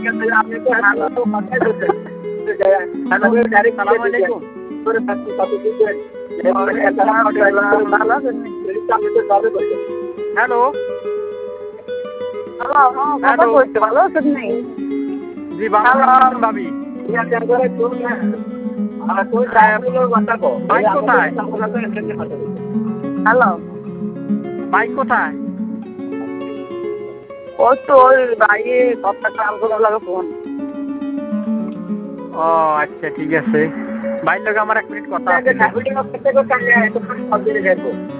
আপনি তো ভালো তো কথাই বলছেন হ্যালো আসসালামু আলাইকুম করে থাকতে কত দিবেন হ্যালো কথা বলতে ভালো আছেন নাই? জি ভালো আছেন ভাবি বাইক কোথায় হ্যালো, বাইক কোথায় ওই তো ওই বাইরে কথা কাম করার লাগে ফোন। ও আচ্ছা ঠিক আছে ভাই লোক আমার 1 মিনিট কথা আছে